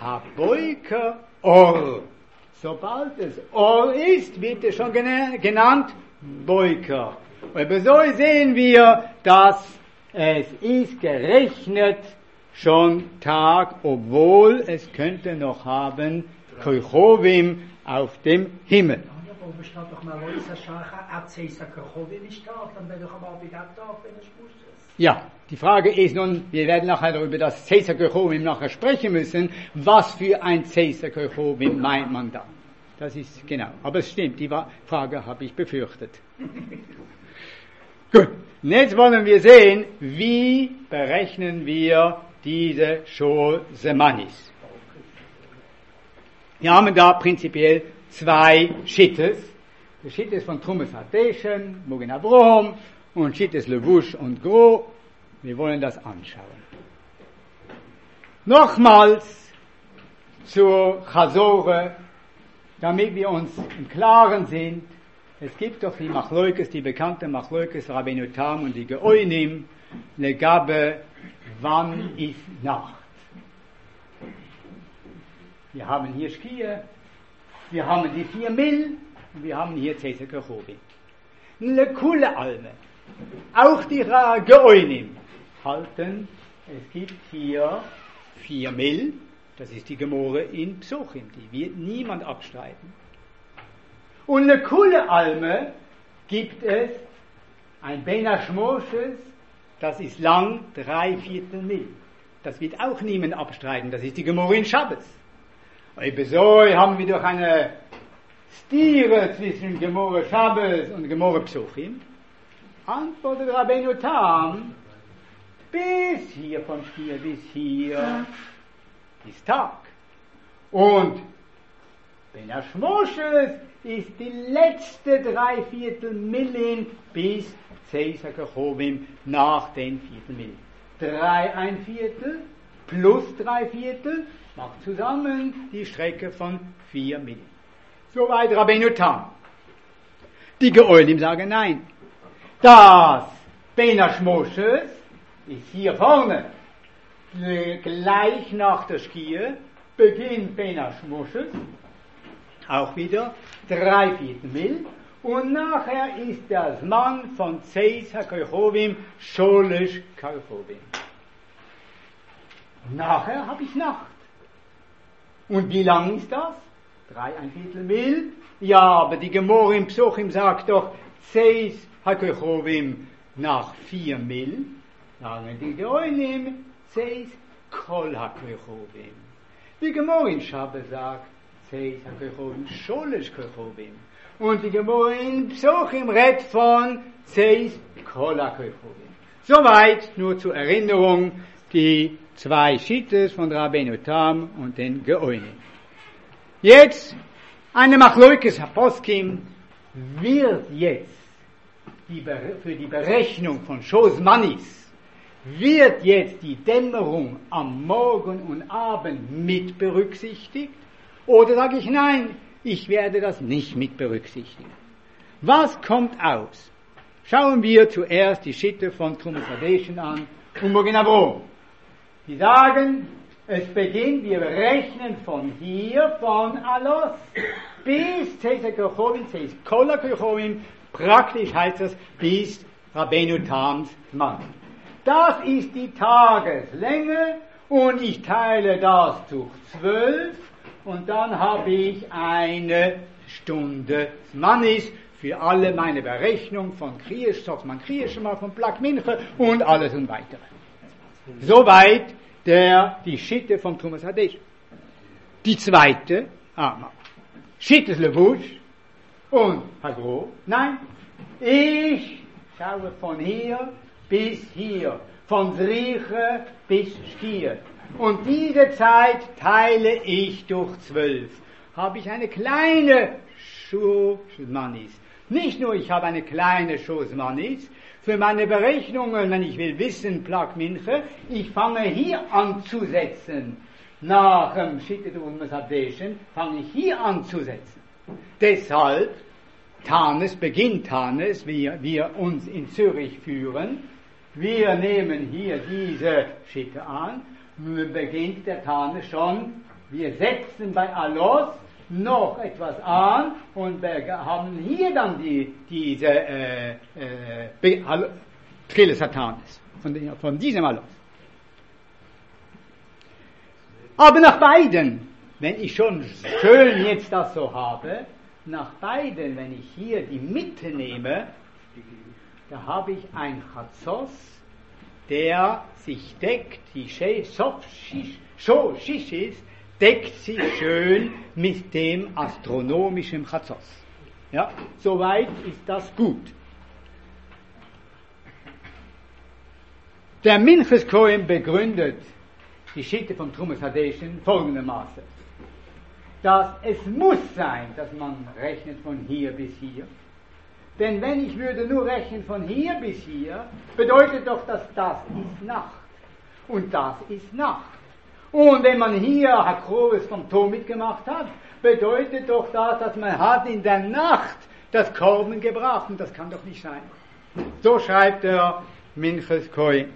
S1: Haboiker Or. Sobald es Or ist, wird es schon genannt Boiker. Und so sehen wir, dass es ist gerechnet schon Tag, obwohl es könnte noch haben Kochovim auf dem Himmel.
S3: Aber steht doch mal, wo ist das Schacha, Atzesa Kochovim nicht da, dann wäre doch am Abend auch da, wenn es muss ist.
S1: Ja, die Frage ist nun, wir werden nachher über das Caesar Kochovim nachher sprechen müssen, was für ein Caesar Kochovim meint man da. Das ist genau, aber es stimmt, die Frage habe ich befürchtet. Gut, und jetzt wollen wir sehen, wie berechnen wir diese Shol Semanis. Wir haben da prinzipiell zwei Schittes. Der Schittes von Trumes Hateshen, Mogen Avrom, und Schittes Levush und Gro. Wir wollen das anschauen. Nochmals zur Chasore, damit wir uns im Klaren sind. Es gibt doch die Machloikes, die bekannte Machloikes, Rabbeinu Tam und die Geoinim, Legabe, wann ist Nacht? Wir haben hier Schkie, wir haben die vier Mil und wir haben hier Caesar Kochovim. Lekule Alme, auch die Geoinim halten, es gibt hier vier Mil, das ist die Gemore in Psochim, die wird niemand abstreiten. Und Lekule Alme gibt es ein Benashmoshes, das ist lang drei Viertel Mil. Das wird auch niemand abstreiten, das ist die Gemore in Shabbos. So haben wir doch eine Stiere zwischen Gemore Shabbos und Gemore Psochim. Antwortet Rabbeinu Tam, bis hier von hier bis hier ist Tag. Und Benashmoshes ist die letzte Dreiviertel Millin bis Caesar Kochovim nach den Viertel Millin. Drei ein Viertel plus drei Viertel macht zusammen die Strecke von vier Millin. Soweit Rabbeinu Tam. Die Geolim sagen nein. Das Benashmoshes ist hier vorne. Gleich nach der Schkie beginnt Benashmoshes. Auch wieder drei Viertel Mil. Und nachher ist das Mann von Caesar Kochovim Sholish Kochovim. Nachher habe ich Nacht. Und wie lang ist das? Drei, ein Viertel Mil? Ja, aber die Gemorre im Psochim sagt doch, Zeis HaKochovim nach vier Mil. Sagen die Geoinim, Zeis Kol HaKochovim. Die Gemorre in Shabbat sagt, Zeis HaKochovim Sholesh Kochovim. Und die Gemorre in Psochim redet von Zeis Kol HaKochovim. Soweit nur zur Erinnerung die zwei Schittes von Rabbeinu Tam und den Geoinim. Jetzt eine Machloikes Poskim wird jetzt die für die Berechnung von Shos Manis wird jetzt die Dämmerung am Morgen und Abend mit berücksichtigt? Oder sage ich nein, ich werde das nicht mit berücksichtigen? Was kommt aus? Schauen wir zuerst die Schitte von Trumas Hadeshen an und Mogen Avrom. Die sagen, es beginnt, wir rechnen von hier, von Alos, bis Zeis Kochovim, Zeis Kol Kochovim, praktisch heißt das, bis Rabbeinu Tams Mann. Das ist die Tageslänge und ich teile das durch zwölf und dann habe ich eine Stunde Manis für alle meine Berechnung von Kriesch, Sochman Krieschema, von Plak Minche und alles und weitere. Soweit der, die Schitte von Trumas Hadeshen. Die zweite, ah, Schittes Levush und Hagro, nein, ich schaue von hier bis hier, von Zriche bis Stier. Und diese Zeit teile ich durch zwölf. Habe ich eine kleine Shosmanis. Nicht nur, ich habe eine kleine Shosmanis. Für meine Berechnungen, wenn ich will wissen, Plak Minche, ich fange hier an zu setzen. Nach dem Schittet und Hadeshen fange ich hier an zu setzen. Deshalb, Tanes, beginnt Tanes, wie wir uns in Zürich führen. Wir nehmen hier diese Schitte an, beginnt der Tanes schon, wir setzen bei Alos noch etwas an und wir haben hier dann die, diese äh, äh, Tchiles Tanes, von, von diesem Alos. Aber nach beiden, wenn ich schon schön jetzt das so habe, nach beiden, wenn ich hier die Mitte nehme, da habe ich ein Chatzos, der sich deckt, die Shishis deckt sich schön mit dem astronomischen Chatzos. Ja, soweit ist das gut. Der Minches Kohen begründet die Schitte von Trumas Hadeshen folgendermaßen, dass es muss sein, dass man rechnet von hier bis hier. Denn wenn ich würde nur rechnen von hier bis hier, bedeutet doch, dass das ist Nacht. Und das ist Nacht. Und wenn man hier Hakroves vom Tomit gemacht hat, bedeutet doch das, dass man hat in der Nacht das Korben gebracht. Und das kann doch nicht sein. So schreibt der Minches Kohen.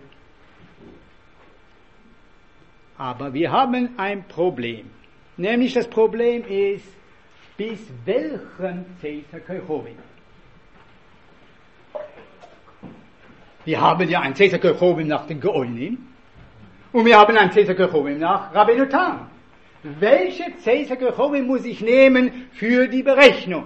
S1: Aber wir haben ein Problem. Nämlich das Problem ist, bis welchem Zeis HaKochovim. Wir haben ja ein Zeis HaKochovim nach den Geoinim und wir haben ein Zeis HaKochovim nach Rabbeinu Tam. Welche Zeis HaKochovim muss ich nehmen für die Berechnung?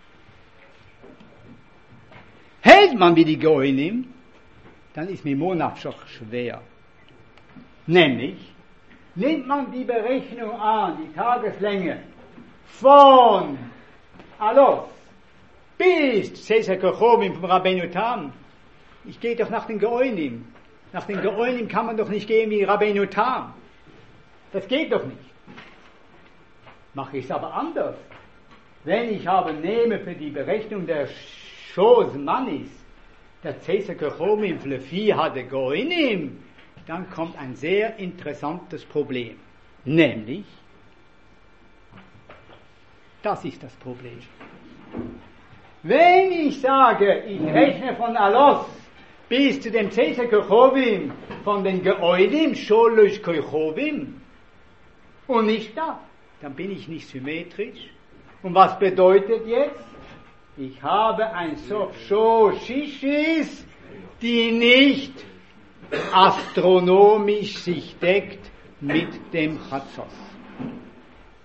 S1: Hält man wie die Geoinim, dann ist Mimonafschoch schwer. Nämlich, nimmt man die Berechnung an, die Tageslänge von Alos bis Zeis HaKochovim vom Rabbeinu Tam. Ich gehe doch nach den Geoinim. Nach den Geoinim kann man doch nicht gehen wie Rabbeinu Tam. Das geht doch nicht. Mache ich es aber anders. Wenn ich aber nehme für die Berechnung der Shos Manis, der Zeis HaKochovim Flefi hatte Geoinim, dann kommt ein sehr interessantes Problem. Nämlich, das ist das Problem. Wenn ich sage, ich rechne von Alos bis zu dem Zeis HaKochovim von den Geoilim, Sholosh Kochovim, und nicht da, dann bin ich nicht symmetrisch. Und was bedeutet jetzt? Ich habe ein Sof Shishis, die nicht astronomisch sich deckt mit dem Chatzos.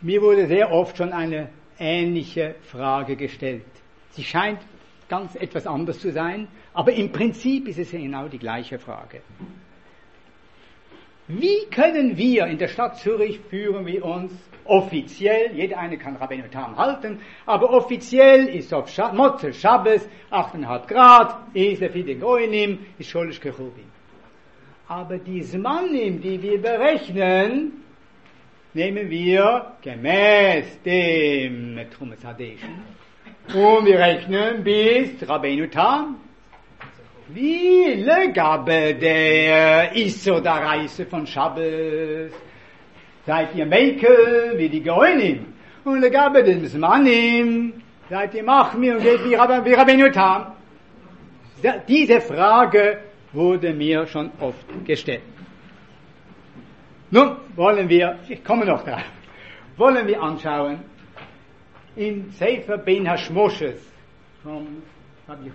S1: Mir wurde sehr oft schon eine ähnliche Frage gestellt. Sie scheint ganz etwas anders zu sein, aber im Prinzip ist es genau die gleiche Frage. Wie können wir in der Stadt Zürich führen wir uns offiziell, jeder eine kann Rabbeinu Tam halten, aber offiziell ist auf Motze Shabbos achteinhalb Grad, ist Lefide Goinim, ist Sholish Kechubim. Aber die Zmanim, die wir berechnen, nehmen wir gemäß dem Trumas Hadeshen und wir rechnen bis Rabbeinu Tam. Wie legabe der Isser der Reise von Shabbos? Seid ihr Meikel wie die Goinim? Und legabe dem Zmanim, seid ihr Machmir und geht wie Rabbeinu Tam? Diese Frage wurde mir schon oft gestellt. Nun wollen wir, ich komme noch drauf, wollen wir anschauen, in Sefer Ben Hashmoshes vom Rabbi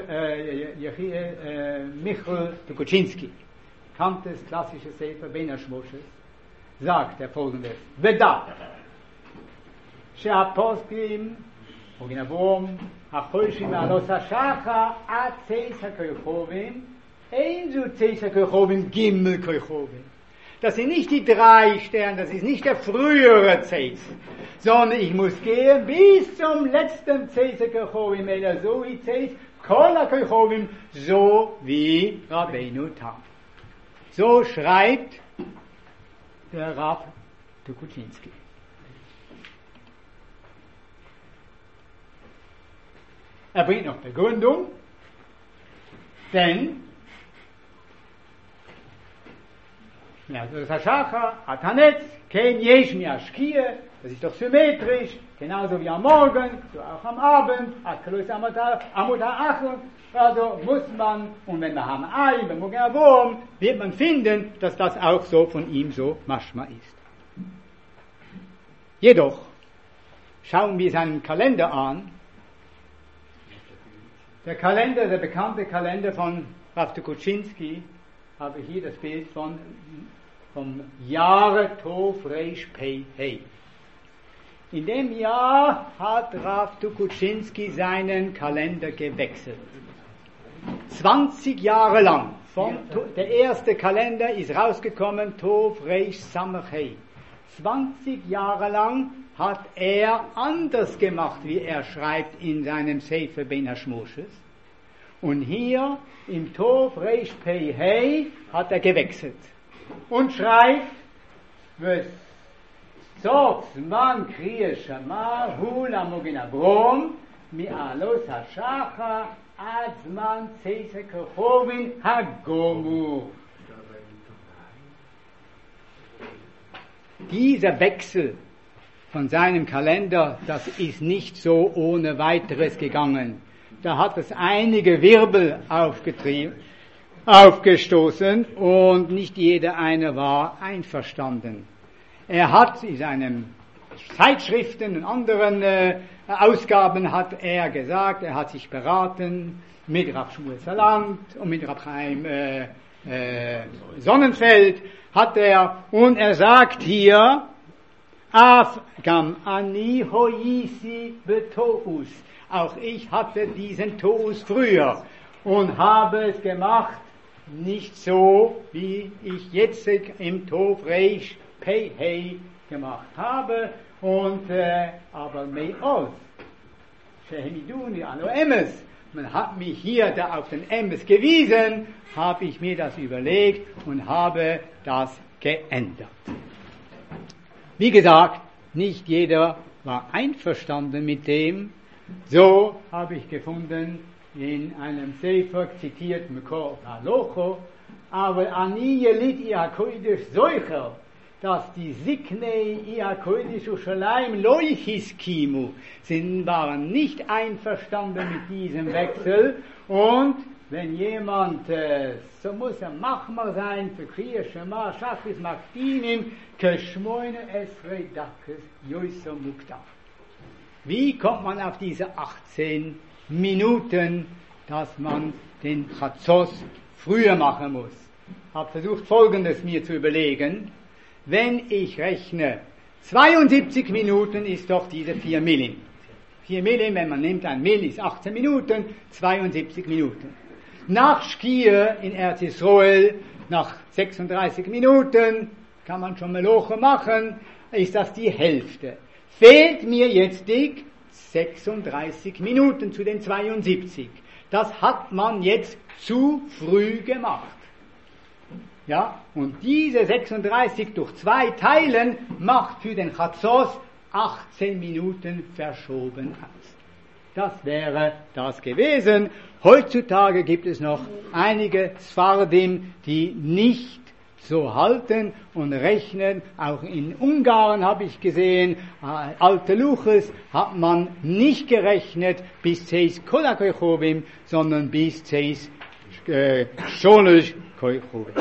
S1: äh, Michal Tukuczynski, bekanntes klassisches Sefer Ben Hashmoshes, sagt er folgendes: Veda, she'aposkim, ogin avom, hachoshim alos hashacha, ad tzeis hakoychovim, ein zu tzeis hakoychovim, gimmel koychovim. Das sind nicht die drei Sterne, das ist nicht der frühere Zeis, sondern ich muss gehen bis zum letzten Zeis Kechovim, oder so wie Zeis, Kol Kechovim, so wie Rabbeinu Tam. So schreibt der Rav Tukuczynski. Er bringt noch Begründung, denn ja, das Hashacha, Atanetz, Ken Yesh Mi Ashkie, das ist doch symmetrisch, genauso wie am Morgen, so auch am Abend, Aklus Amut HaAchon, also muss man, und wenn wir haben Ei, wenn wir haben Wurm, wird man finden, dass das auch so von ihm so Maschma ist. Jedoch, schauen wir seinen Kalender an, der Kalender, der bekannte Kalender von Rav Tukuczynski, habe ich hier das Bild von vom Jahre Tov Reish Pei Hei. In dem Jahr hat Rav Tukuczynski seinen Kalender gewechselt. zwanzig Jahre lang. Vom, der erste Kalender ist rausgekommen, Tov Reish Samach Hei. zwanzig Jahre lang hat er anders gemacht, wie er schreibt in seinem Sefer Ben Hashmoshes. Und hier im Tov Reish Pei Hei hat er gewechselt und schreibt: Vezot zman kriya shama hu lamogin avrom mi alos hashacha ad zman tzeis kechovim hagomu. Dieser Wechsel von seinem Kalender, das ist nicht so ohne weiteres gegangen. Da hat es einige Wirbel aufgetrieben, aufgestoßen und nicht jeder eine war einverstanden. Er hat in seinen Zeitschriften und anderen äh, Ausgaben hat er gesagt, er hat sich beraten mit Rav Shmuel Salant und mit Rav Chaim äh, äh, Sonnenfeld hat er, und er sagt hier, Af gam ani hoisi betous. Auch ich hatte diesen Tous früher und habe es gemacht, nicht so, wie ich jetzt im Tov Reish Pei Hei gemacht habe, und äh, aber mei aus. Shehemiduni alo emes. Man hat mich hier da auf den Emes gewiesen, habe ich mir das überlegt und habe das geändert. Wie gesagt, nicht jeder war einverstanden mit dem. So habe ich gefunden in einem Sefer zitiert Mekor Halocho, aber ani yelit iakoidisch solcher, dass die Siknei iakoidisch Ushalaim loichis kimu sind, waren nicht einverstanden mit diesem Wechsel, und wenn jemand, äh, so muss er Machmer sein, für Kriya Shema, Shachris Makdinim, Keshmoine Esrei Dakes, Yoiso Mukta. Wie kommt man auf diese achtzehn Minuten, dass man den Chatzos früher machen muss? Ich habe versucht, Folgendes mir zu überlegen. Wenn ich rechne zweiundsiebzig Minuten ist doch diese vier Millim. vier Millim, wenn man nimmt, ein Mill ist achtzehn Minuten, zweiundsiebzig Minuten. Nach Skier in Eretz Yisroel, nach sechsunddreißig Minuten, kann man schon Meloche machen, ist das die Hälfte. Fehlt mir jetzt die sechsunddreißig Minuten zu den zweiundsiebzig. Das hat man jetzt zu früh gemacht. Ja, und diese sechsunddreißig durch zwei teilen macht für den Chatzos achtzehn Minuten verschoben aus. Das wäre das gewesen. Heutzutage gibt es noch einige Sfardim, die nicht so halten und rechnen. Auch in Ungarn habe ich gesehen, äh, alte Luches hat man nicht gerechnet bis Zeis Kolakoichobim, sondern bis Zeis äh, Sholish Koichobim.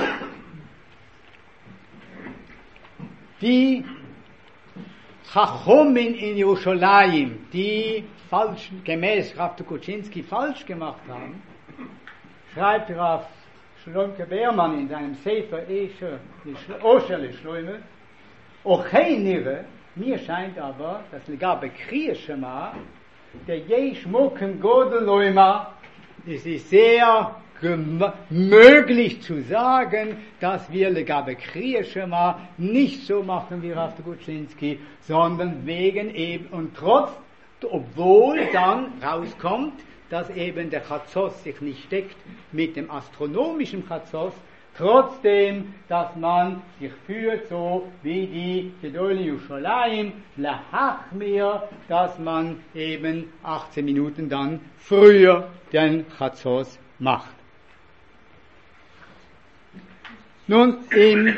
S1: Die Chachomin in Yerushalayim, die falsch, gemäß Rav Tukuczynski falsch gemacht haben, schreibt Rav Shlomke Beermann in seinem Sefer Osher Shloime, Ochei Nire, mir scheint aber, dass Legabe Kriya Shema, der Yesh Moken Godel Loima, es ist sehr möglich zu sagen, dass wir Legabe Kriya Shema nicht so machen wie Rav Tukuczynski, sondern wegen eben, und trotz, obwohl dann rauskommt, dass eben der Chatzos sich nicht deckt mit dem astronomischen Chatzos, trotzdem, dass man sich führt so wie die Gedolei Yerushalayim, Lahachmir, dass man eben achtzehn Minuten dann früher den Chatzos macht. Nun, im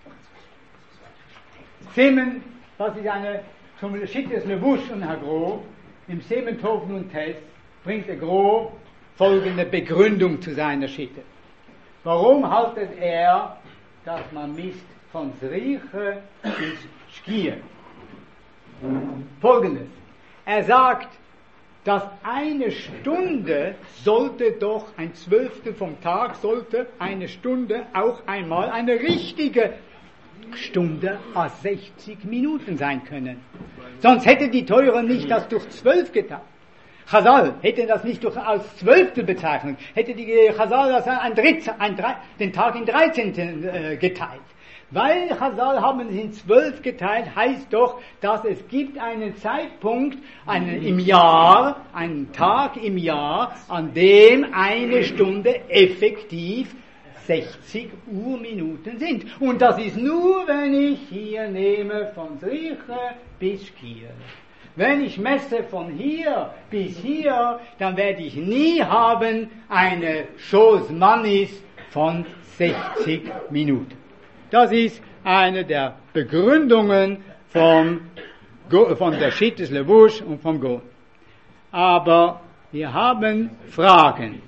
S1: Simen, was ist eine, zum Schittes Levush und Hagro, im Simen Tofen und Test, bringt der Gro folgende Begründung zu seiner Schitte. Warum haltet er, dass man misst von Zriche bis Skier? Folgendes. Er sagt, dass eine Stunde sollte doch, ein Zwölftel vom Tag sollte eine Stunde auch einmal eine richtige Stunde als sechzig Minuten sein können. Sonst hätte die Teure nicht das durch zwölf geteilt. Chazal hätte das nicht durch als Zwölftel bezeichnet, hätte die Chazal das ein Drittel, ein, den Tag in dreizehnten äh, geteilt. Weil Chazal haben es in zwölf geteilt, heißt doch, dass es gibt einen Zeitpunkt einen, im Jahr, einen Tag im Jahr, an dem eine Stunde effektiv sechzig Uhrminuten sind. Und das ist nur, wenn ich hier nehme von Zriche bis Skier. Wenn ich messe von hier bis hier, dann werde ich nie haben eine Chose Manis von sechzig Minuten. Das ist eine der Begründungen vom, von der Schittes Levush und vom Gon. Aber wir haben Fragen.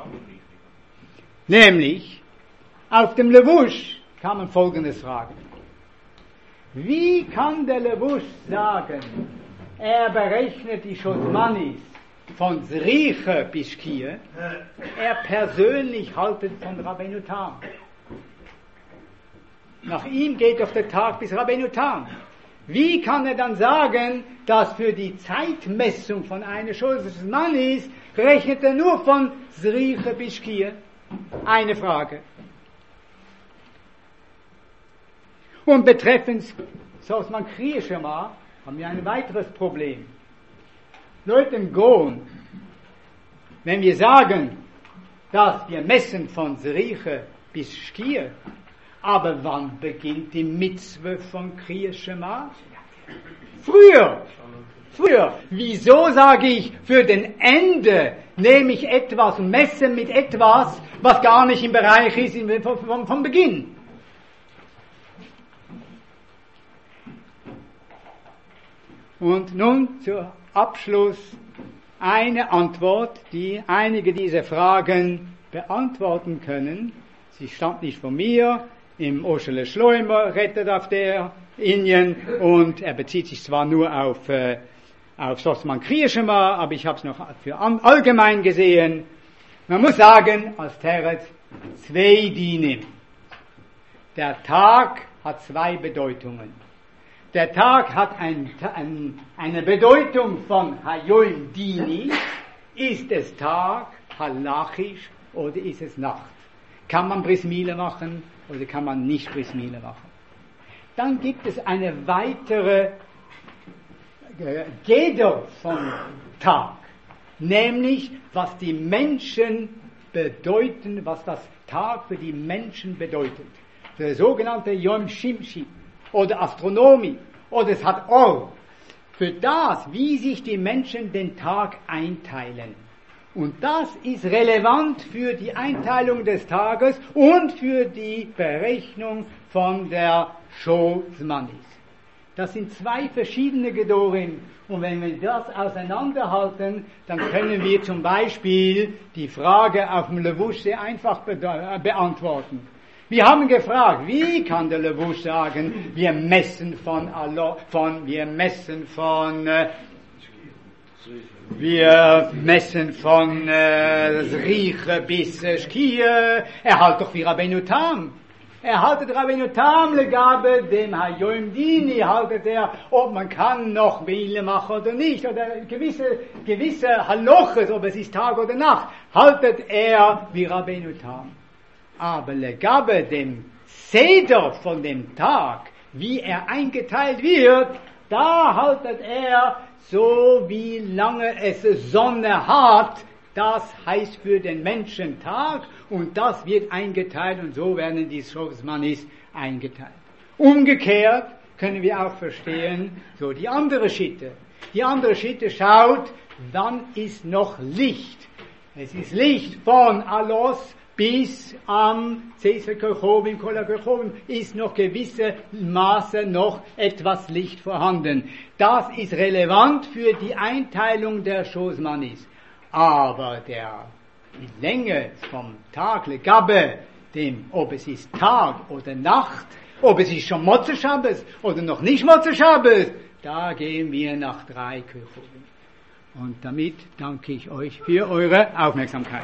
S1: Nämlich, auf dem Levush kann man Folgendes fragen. Wie kann der Levush sagen, er berechnet die Shosmanis von Zriche bis Skier, er persönlich haltet von Rabbeinu Tam. Nach ihm geht doch der Tag bis Rabbeinu Tam. Wie kann er dann sagen, dass für die Zeitmessung von einer Shosmanis rechnet er nur von Zriche bis Skier? Eine Frage. Und betreffend Sosman Kriya Shema haben wir ein weiteres Problem. Leute im Gon, wenn wir sagen, dass wir messen von Zriche bis Skier, aber wann beginnt die Mitzwe von Kriya Shema? Früher. Früher. Wieso sage ich, für den Ende nehme ich etwas, messe mit etwas, was gar nicht im Bereich ist vom, vom Beginn? Und nun zum Abschluss eine Antwort, die einige dieser Fragen beantworten können. Sie stammt nicht von mir, im Osher Shloime rettet auf der Indien und er bezieht sich zwar nur auf, äh, auf Sosman Kriya Shema, aber ich habe es noch für allgemein gesehen. Man muss sagen, als Teret, zwei Dinim. Der Tag hat zwei Bedeutungen. der Tag hat ein, ein, eine Bedeutung von Hayoim Dini. Ist es Tag, halachisch, oder ist es Nacht? Kann man Bris Mila machen oder kann man nicht Bris Mila machen? Dann gibt es eine weitere äh, Geder von Tag, nämlich was die Menschen bedeuten, was das Tag für die Menschen bedeutet. Der sogenannte Yom Shimshi oder Astronomie oder es hat Or für das, wie sich die Menschen den Tag einteilen. Und das ist relevant für die Einteilung des Tages und für die Berechnung von der Shozmanis. Das sind zwei verschiedene Gedorim. Und wenn wir das auseinanderhalten, dann können wir zum Beispiel die Frage auf dem Levush sehr einfach be- beantworten. Wir haben gefragt, wie kann der Levush sagen, wir messen von, Allah, von wir messen von, äh, wir messen von äh, Rieche bis äh, Schkie. Er halt doch wie Rabbeinu Tam. Er haltet Rabbeinu Tam legabe dem Hayoim Dini, haltet er, ob man kann noch Beile machen oder nicht, oder gewisse, gewisse Haloches, ob es ist Tag oder Nacht, haltet er wie Rabbeinu Tam. Aber legabe dem Seder von dem Tag, wie er eingeteilt wird, da haltet er, so wie lange es Sonne hat, das heißt für den Menschen Tag und das wird eingeteilt und so werden die Shozmanis eingeteilt. Umgekehrt können wir auch verstehen, so die andere Schitte. Die andere Schitte schaut, wann ist noch Licht. Es ist Licht von Alos bis am Zeser Kochovim, Kola Kochovim, ist noch gewisse Maße noch etwas Licht vorhanden. Das ist relevant für die Einteilung der Shozmanis. Aber der, die Länge vom Tag, Legabe, dem, ob es ist Tag oder Nacht, ob es ist schon Motze Shabbos oder noch nicht Motze Shabbos, da gehen wir nach drei Kochovim. Und damit danke ich euch für eure Aufmerksamkeit.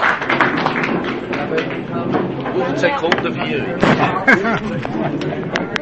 S2: Sekunden vier.